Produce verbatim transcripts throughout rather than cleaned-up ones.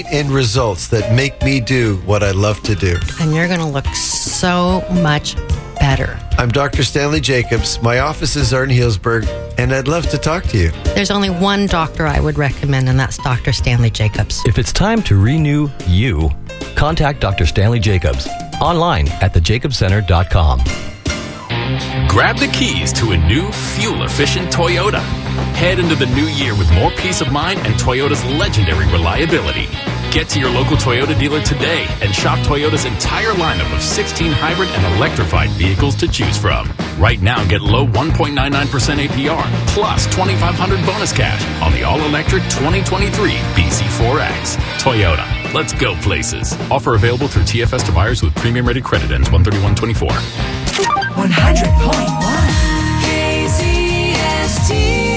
end results that make me do what I love to do. And you're going to look so much better. I'm Doctor Stanley Jacobs. My offices are in Healdsburg, and I'd love to talk to you. There's only one doctor I would recommend, and that's Doctor Stanley Jacobs. If it's time to renew you, contact Doctor Stanley Jacobs online at the jacobs center dot com. Grab the keys to a new, fuel-efficient Toyota. Head into the new year with more peace of mind and Toyota's legendary reliability. Get to your local Toyota dealer today and shop Toyota's entire lineup of sixteen hybrid and electrified vehicles to choose from. Right now, get low one point nine nine percent A P R plus twenty-five hundred dollars bonus cash on the all-electric twenty twenty-three B Z four X. Toyota. Let's go places. Offer available through T F S to buyers with premium rated credit. Ends one thirty-one twenty-four. one hundred point one K Z S T.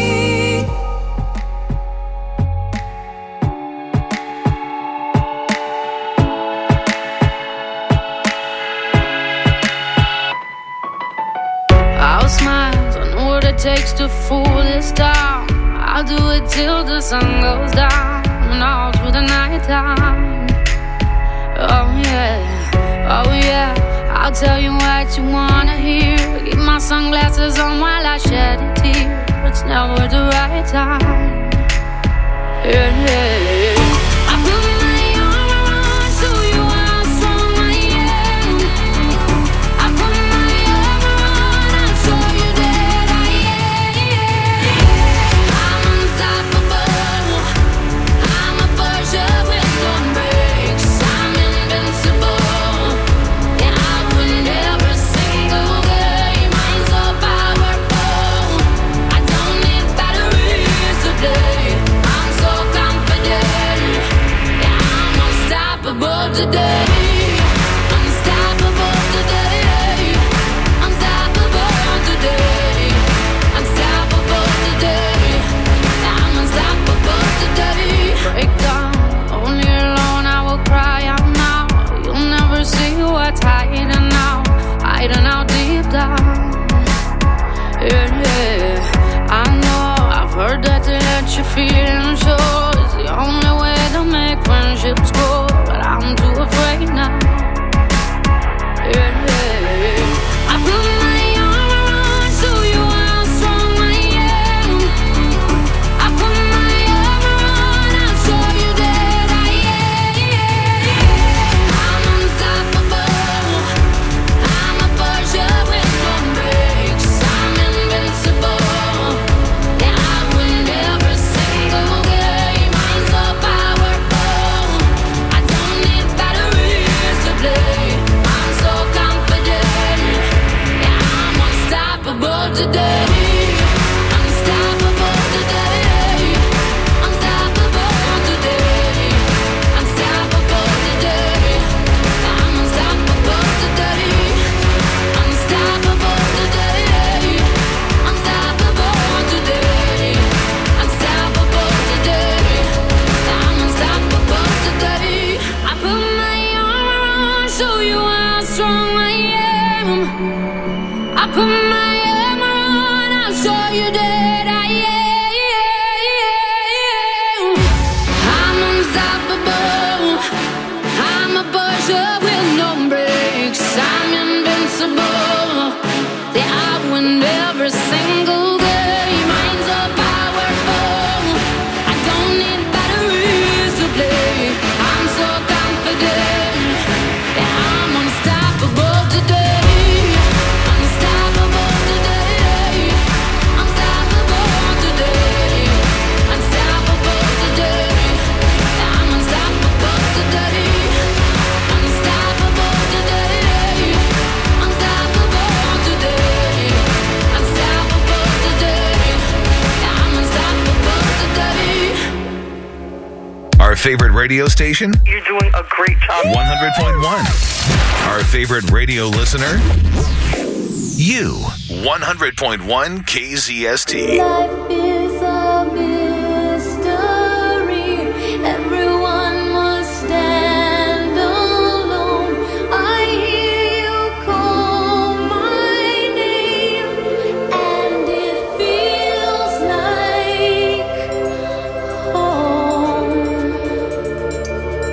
I'll smile, I know what it takes to fool this town. I'll do it till the sun goes down and all through the night time. Oh yeah, oh yeah, I'll tell you what you wanna hear. Keep my sunglasses on while I shed a tear. It's never the right time. Yeah, yeah, yeah. I put my arm around, show you how strong I am. I put my arm around, I'll show you that I am. I'm unstoppable. I'm a Porsche with no brakes. I'm invincible. Yeah, I win every single game. I'm so powerful. I don't need batteries today. I'm so confident. Yeah, I'm unstoppable today. Unstoppable today. Unstoppable today. Unstoppable today. I'm unstoppable today. Break down, only alone I will cry out now. You'll never see what's hiding now, hiding out deep down. Yeah, yeah. I know, I've heard that to let your feelings show is the only way to make friendships grow, but I'm too afraid now. Yeah, yeah. I put my arm around, show you how strong I am. I put my arm around, I'll show you that I am. I'm unstoppable. I'm a Porsche with no brakes. I'm invincible. Yeah, I win every single game. I'm so powerful. I don't need batteries to play. I'm so confident. Yeah, I'm unstoppable today. Unstoppable today. Unstoppable today. Unstoppable today. I'm unstoppable today. Unstoppable today. Unstoppable today. Unstoppable today. I'm unstoppable today. I put my arm around, show you how strong I am. I put my arm around, I'll show you that I am. I'm unstoppable. I'm a Porsche with no brakes. I'm invincible. Yeah, I win every single game. I'm so powerful. I don't need batteries to play. I'm so confident. Yeah, I'm unstoppable today. Unstoppable today. Unstoppable today. Unstoppable today. Yeah, I'm unstoppable today. Unstoppable today. Unstoppable today. Unstoppable today. Yeah, I'm unstoppable today. Our favorite radio station? You're doing a great job. one hundred point one. Our favorite radio listener? You. one hundred point one K Z S T. Life is a mystery. Everyone must stand alone. I hear you call my name, and it feels like home.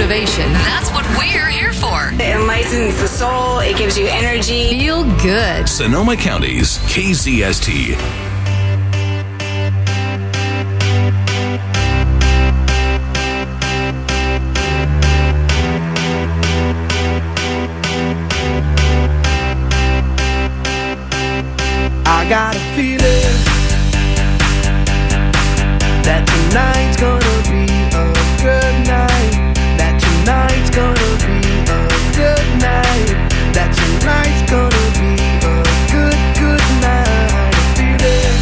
motivation. That's what we're here for. It enlightens the soul. It gives you energy. Feel good. Sonoma County's K Z S T. I got a feeling that tonight's gonna be a good night. That tonight's gonna be a good night. That tonight's gonna be a good, good night. A feeling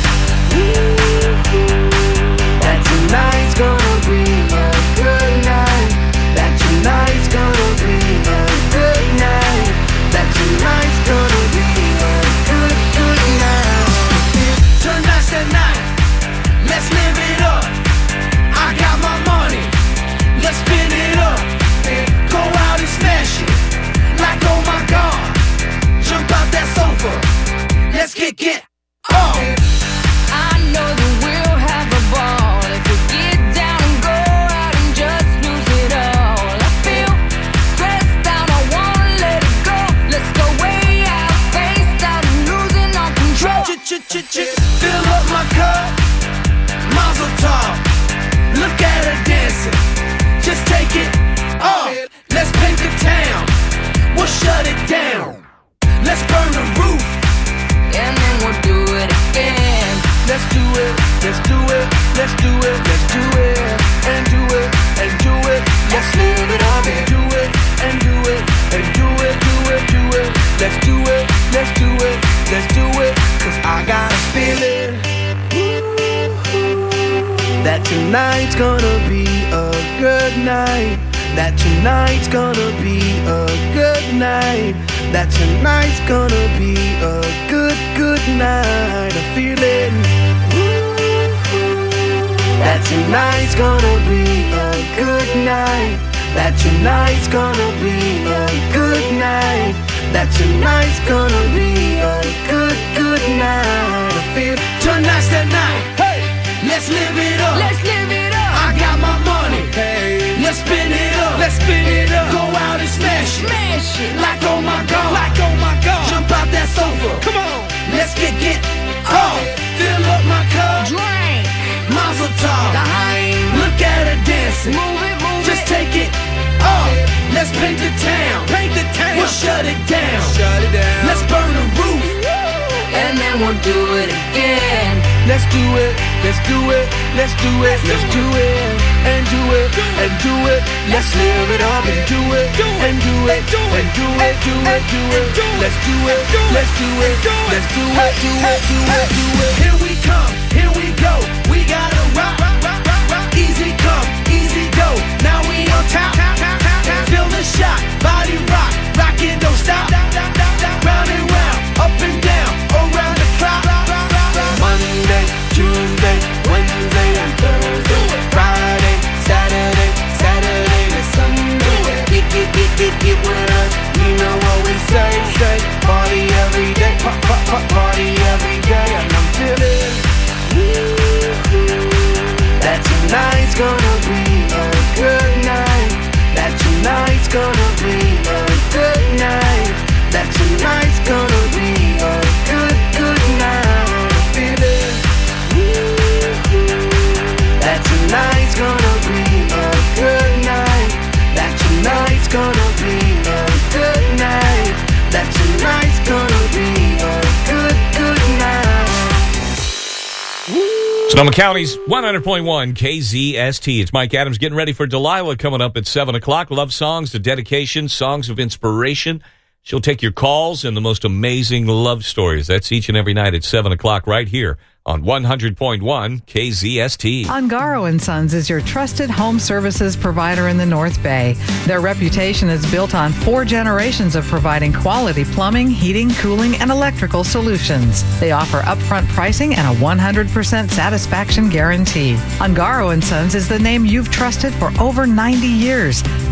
that tonight's gonna be a good night. That tonight's gonna be a good night. That tonight's gonna be a good, good night. Tonight's the night. Let's live it up. I got my money. Let's spin it up. Go out and smash it. Like oh my God. Jump out that sofa. Let's get get up. I know that we'll have a ball if we get down and go out and just lose it all. I feel stressed out, I wanna let it go. Let's go way out, spaced out and losing all control. Fill up my cup. Mazel tov. Look at her dancing. Just take it off. Let's paint the town. We'll shut it down. Let's burn the roof. And then we'll do it again. Let's do it, let's do it, let's do it, let's do it, and do it, and do it. Let's live it up and do it, and do it, and do it, do it, do it. Let's do it, let's do it, let's do it. Cause I got a feeling that tonight's gonna be a good night. That tonight's gonna be a good night. That tonight's gonna be a good, good night. A feeling that tonight's gonna be a good night. That tonight's gonna be a good night. That tonight's gonna be a good, good night. I feel tonight's the night. Hey, let's live it up. Let's live it up. I got my money. Hey, let's spin it up. Let's spin it up. Go out and smash it. Smash it. Like oh my God. Like oh my God. Jump out that sofa. Come on. Let's get get off. Fill up my cup. Drink. Mazel tov. Dime. Look at her dancing. Move it, move Just it. take it off. Let's paint the town. Paint the town. We'll shut it down. Shut it down. Let's burn the roof. And then we'll do it again. Let's do it, let's do it, let's do it, let's do it, and do it, and do it. Let's live it up and do it, and do it, and do it, do it, do it. Let's do it, let's do it, let's do it, do it, do it, do it. Here we come, here we go. We gotta rock, rock, rock, rock. Easy come, easy go. Now we on top, feel the shot, body rock, rockin', don't stop. Round and round, up and down, around the clock. Monday, Tuesday, Wednesday, and Thursday, Friday, Saturday, Saturday to Sunday. Get, get, get, get, get with us. You know what we say, say. Party every day, pop, pop, pop, party every day. And I'm feeling that tonight's gonna be a good night. That tonight's gonna be a good night. That tonight's gonna be a good, good night. Feeling that tonight's gonna be a good night. That tonight's gonna be a good night. That tonight's gonna be a good, good night. Sonoma County's one hundred point one K Z S T. It's Mike Adams getting ready for Delilah coming up at seven o'clock. Love songs, the dedication, songs of inspiration. She'll take your calls and the most amazing love stories. That's each and every night at seven o'clock right here on one hundred point one K Z S T. Ungaro and Sons is your trusted home services provider in the North Bay. Their reputation is built on four generations of providing quality plumbing, heating, cooling, and electrical solutions. They offer upfront pricing and a one hundred percent satisfaction guarantee. Ungaro and Sons is the name you've trusted for over ninety years.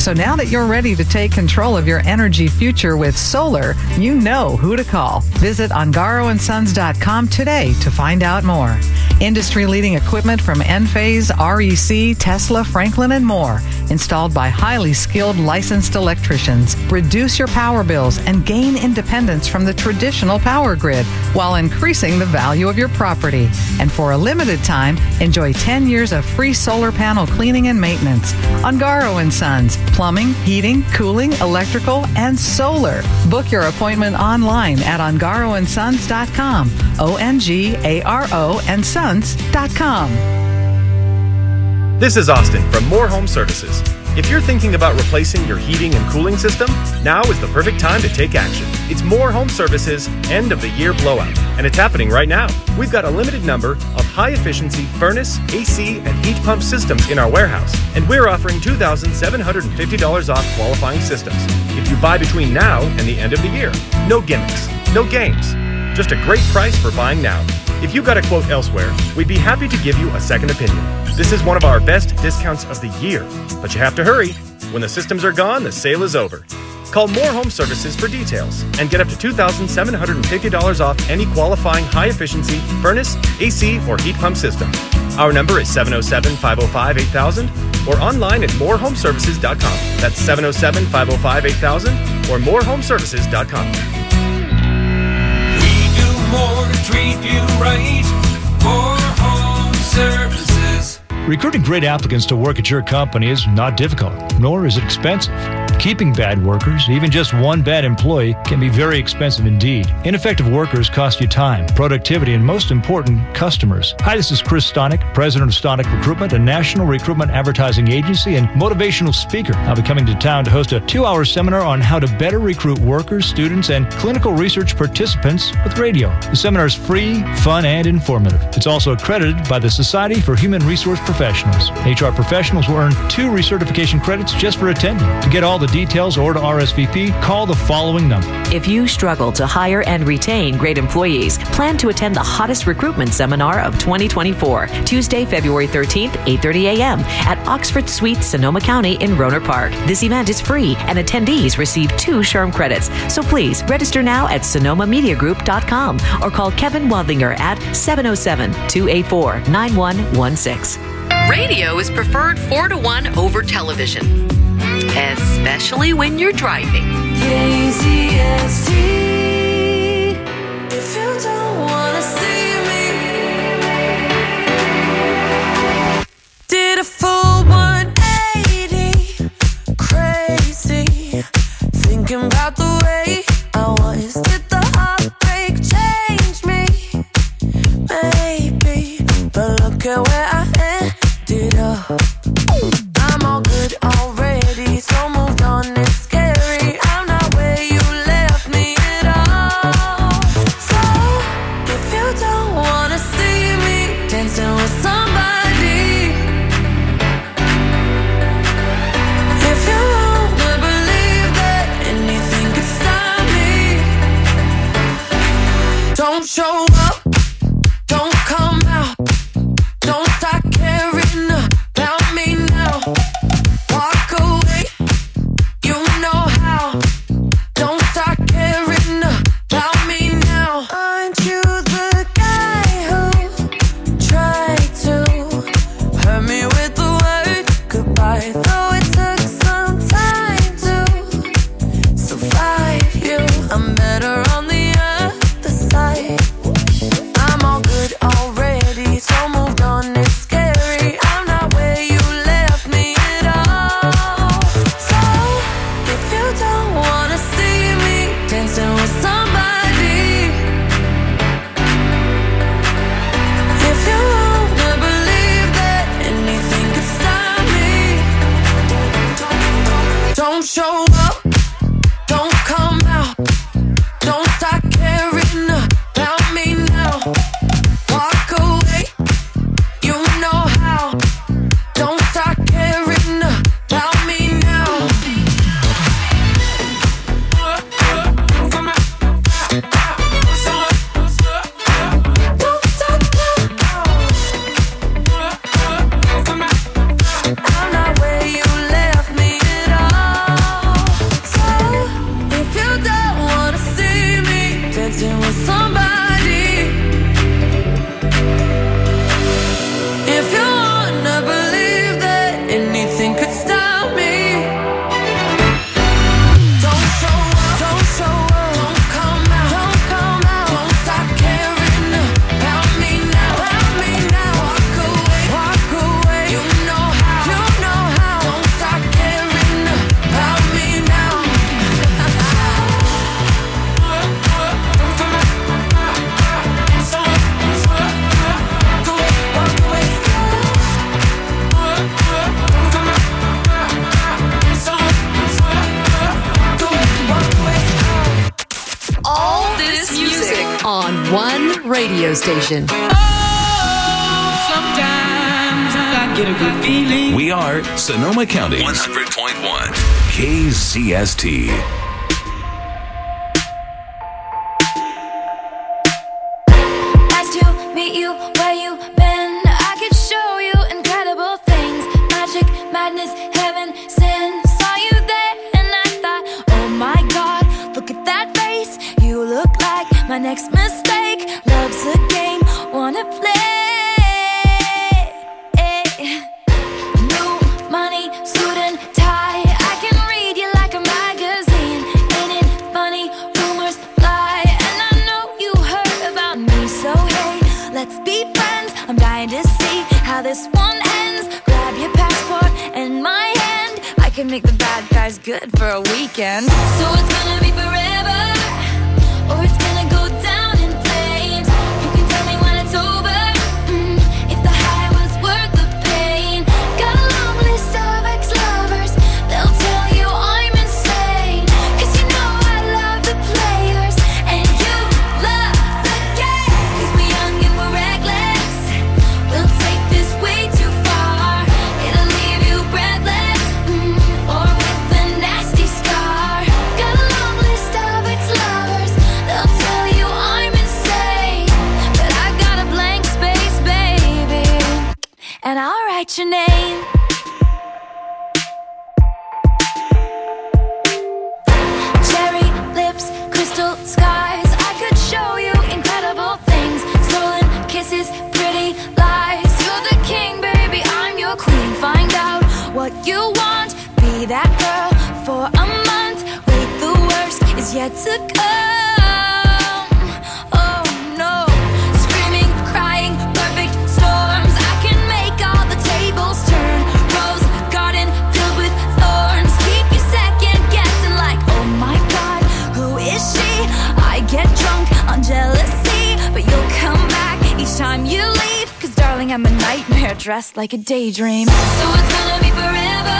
So now that you're ready to take control of your energy future with solar, you know who to call. Visit ungaro and sons dot com today to find out more. Industry-leading equipment from Enphase, R E C, Tesla, Franklin, and more. Installed by highly skilled licensed electricians. Reduce your power bills and gain independence from the traditional power grid while increasing the value of your property. And for a limited time, enjoy ten years of free solar panel cleaning and maintenance. Ungaro and Sons. Plumbing, heating, cooling, electrical, and solar. Book your appointment online at ungaro and sons dot com. O N G A R O and sons dot com. This is Austin from More Home Services. If you're thinking about replacing your heating and cooling system, now is the perfect time to take action. It's More Home Services End of the Year Blowout, and it's happening right now. We've got a limited number of high-efficiency furnace, A C, and heat pump systems in our warehouse, and we're offering two thousand seven hundred fifty dollars off qualifying systems if you buy between now and the end of the year. No gimmicks, no games, just a great price for buying now. If you got a quote elsewhere, we'd be happy to give you a second opinion. This is one of our best discounts of the year, but you have to hurry. When the systems are gone, the sale is over. Call More Home Services for details and get up to two thousand seven hundred fifty dollars off any qualifying high-efficiency furnace, A C, or heat pump system. Our number is seven oh seven, five oh five, eight thousand or online at more home services dot com. That's seven oh seven, five oh five, eight thousand or more home services dot com. More to treat you right. More Home Services. Recruiting great applicants to work at your company is not difficult, nor is it expensive. Keeping bad workers, even just one bad employee, can be very expensive indeed. Ineffective workers cost you time, productivity, and most important, customers. Hi, this is Chris Stonick, president of Stonick Recruitment, a national recruitment advertising agency and motivational speaker. I'll be coming to town to host a two-hour seminar on how to better recruit workers, students, and clinical research participants with radio. The seminar is free, fun, and informative. It's also accredited by the Society for Human Resource Professionals. H R professionals will earn two recertification credits just for attending. To get all the details or to R S V P, call the following number. If you struggle to hire and retain great employees, plan to attend the hottest recruitment seminar of twenty twenty-four, Tuesday, February thirteenth, eight thirty a.m. at Oxford Suite, Sonoma County in Rohnert Park. This event is free and attendees receive two SHRM credits. So please register now at sonoma media group dot com or call Kevin Wadlinger at seven oh seven, two eight four, nine one one six. Radio is preferred four to one over television, especially when you're driving. K Z S T. If you don't wanna see me, did a full one eighty, crazy, thinking about the way I was. Did the heartbreak change me? Maybe, but look at where I ended up. I'm all good already, so moved on. It's scary. I'm not where you left me at all. So if you don't wanna see me dancing with somebody, if you wanna believe that anything could stop me, don't show up, don't come out, don't start caring about me now. Walk away, you know how. Don't start caring about me now. Aren't you the guy who tried to hurt me with the word goodbye? Though it took some time to survive you, I'm better on the other side. I'm all good already, so moved on. It's scary. I'm not where you left me at all. So if you don't wanna see me dancing with somebody, if you wanna believe that anything could stop me, don't show up, don't come out, don't start caring about me now. Walk away, you know how. Don't start caring about me now. Don't stop now. I'm not where you left me at all. on one radio station. Sometimes I get a good feeling. We are Sonoma County one hundred point one K Z S T. Nice to meet you where you been. I could show you incredible things. Magic, madness, heaven, sin. Saw you there and I thought, oh my God, look at that face. You look like my next mistake. Love's a game, wanna play. New money, suit and tie. I can read you like a magazine. Ain't it funny? Rumors fly. And I know you heard about me. So hey, let's be friends. I'm dying to see how this one ends. Grab your passport and my hand. I can make the bad guys good for a weekend. So it's gonna be forever, or it's gonna go down in flames. You can tell me when it's over, mm, if the high was worth the pain. Got a long list of ex-lovers. They'll tell you I'm insane. Cause you know I love the players and you love the game. Cause we're young and we're reckless. We'll take this way too far. It'll leave you breathless, mm, or with a nasty scar. Got a long list of ex-lovers. They'll tell you I'm insane, but I got a blank space, baby, and I'll write your name. Cherry lips, crystal skies. I could show you incredible things. Stolen kisses, pretty lies. You're the king, baby, I'm your queen. Find out what you want. Be that girl for a month. Wait, the worst is yet to come. Oh no. Screaming, crying, perfect storms. I can make all the tables turn. Rose garden filled with thorns. Keep you second guessing like, oh my God, who is she? I get drunk on jealousy, but you'll come back each time you leave. Cause darling, I'm a nightmare dressed like a daydream. So it's gonna be forever,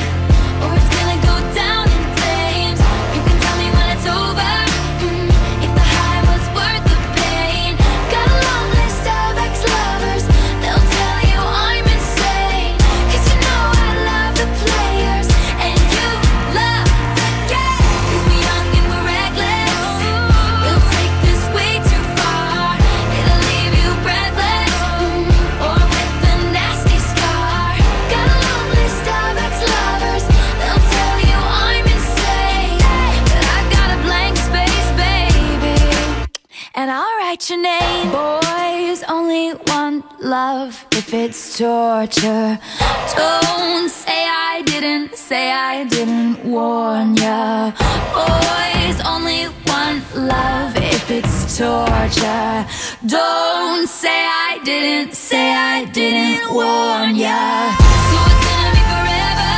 or it's gonna go down in flames. You can tell me when it's over, mm, if the high was worth the pain. Got a long list of ex-lovers. They'll tell you I'm insane. Cause you know I love the players and you love the game. Cause we're young and we're reckless. We'll take this way too far. It'll leave you breathless, mm, or with a nasty scar. Got a long list of ex-lovers. They'll tell you I'm insane, but I got a blank space, baby, and I'll write your name. Boys only want love if it's torture. Don't say I didn't, say I didn't warn ya. Boys only want love if it's torture. Don't say I didn't, say I didn't warn ya. So it's gonna be forever,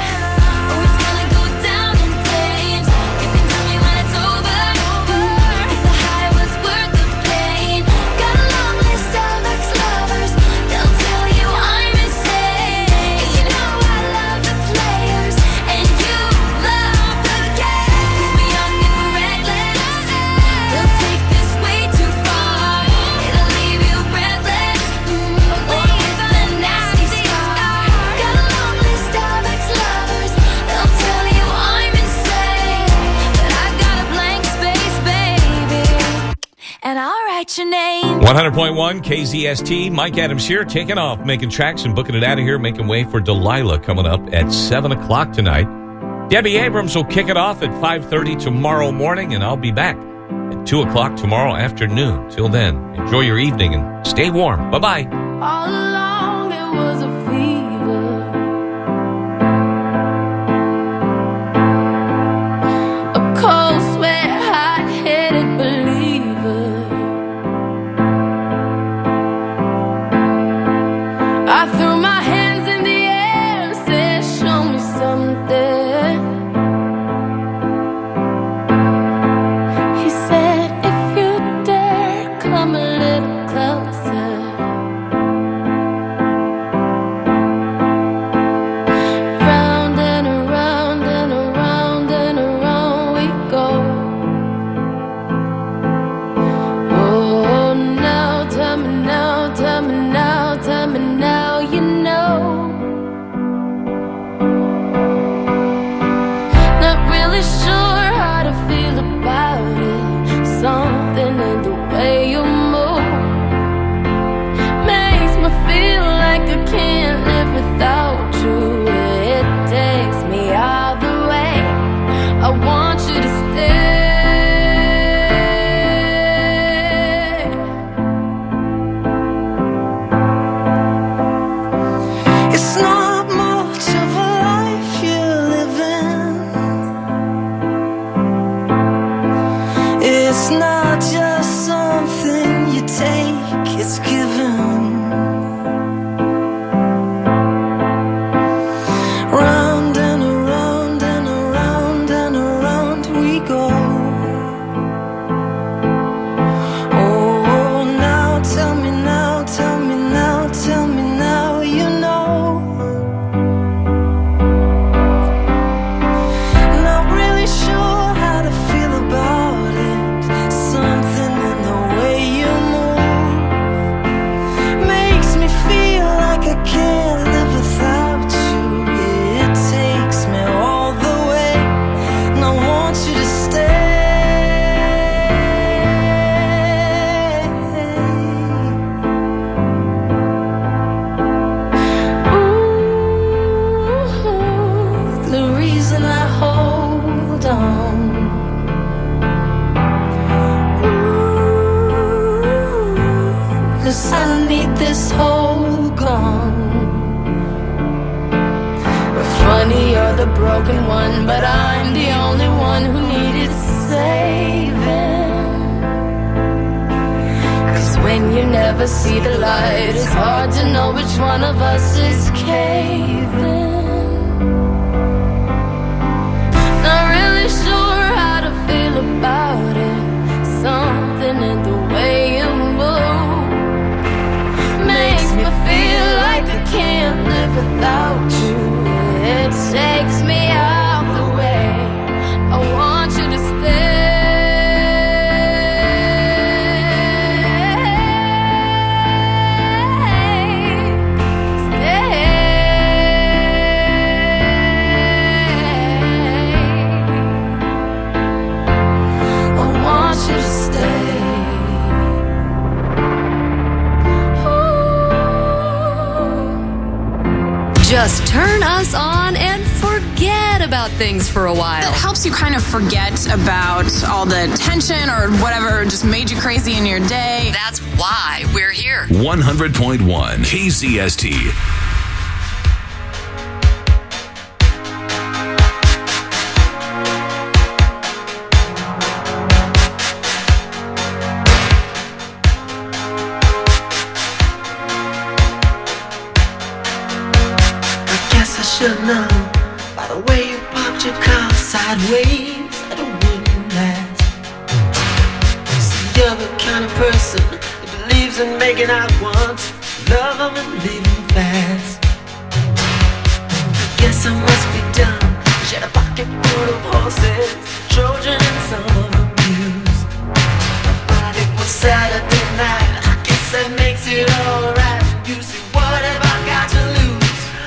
or it's gonna go down in flames. You can tell me when it's over, mm, if the high was worth the pain. Got a long list of ex-lovers. They'll tell you I'm insane. Cause you know I love the players and you love the game. Cause we're young and we're reckless. They'll take this way too far. It'll leave you breathless, mm, or with a nasty scar. Got a long list of ex-lovers. They'll tell you I'm insane, but I got a blank space, baby, and I'll write your name. one hundred point one K Z S T. Mike Adams here, taking off, making tracks and booking it out of here, making way for Delilah coming up at seven o'clock tonight. Debbie Abrams will kick it off at five thirty tomorrow morning, and I'll be back at two o'clock tomorrow afternoon. Till then, enjoy your evening and stay warm. Bye-bye. All along it was a fever, a cold sweat, hot-headed believer. I threw my hands in the air and said, show me something. He said, if you dare, come a little closer. this whole gone. Funny, you're the broken one, but I'm the only one who needed saving. Cause when you never see the light, it's hard to know which one of us is caving. Not really sure how to feel about it. Something in the way you move makes me feel like I can't live without you. It takes me out the way. I want you to stay. Just turn us on and forget about things for a while. It helps you kind of forget about all the tension or whatever just made you crazy in your day. That's why we're here. one hundred point one K Z S T. Should know by the way you parked your car sideways that it wouldn't last. See, you're the kind of person who believes in making out once, love them and leave them fast. I guess I must be dumb. She had a pocket full of horses, Trojan and some of them used. But it was Saturday night, I guess that makes it alright. You see, what have I got to lose?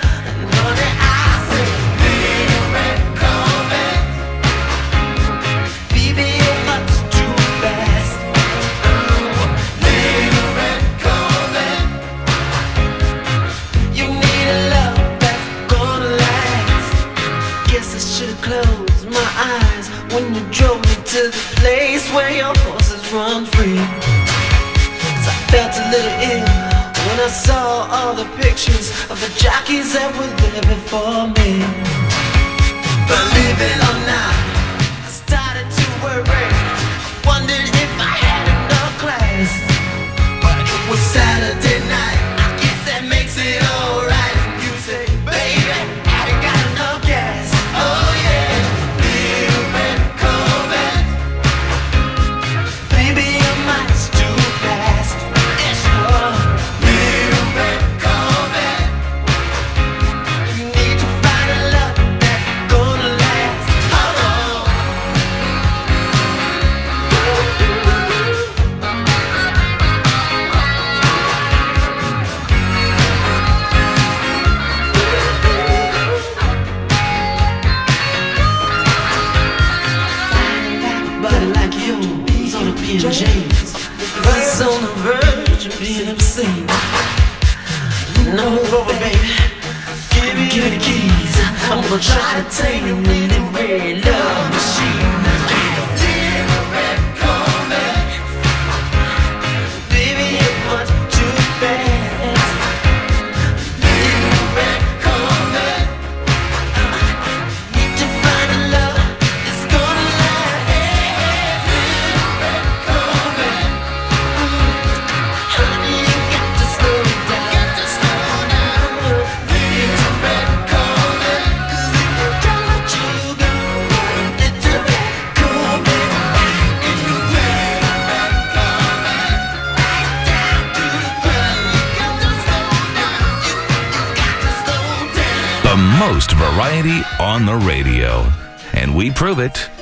When you drove me to the place where your horses run free. Cause I felt a little ill when I saw all the pictures of the jockeys that were there before me. Believe it or not, I started to worry. I wondered if I had enough class. But it was Saturday night, I guess that makes it alright. And you say, baby, I ain't got enough gas. Oh yeah. James, he's on the verge of being obscene. No, baby, give me, give me the keys. I'm gonna try to tame you in the red love machine. Little red Corvette, baby, you're much too fast. Little red Corvette, need to find a love that's gonna last. Most variety on the radio, and we prove it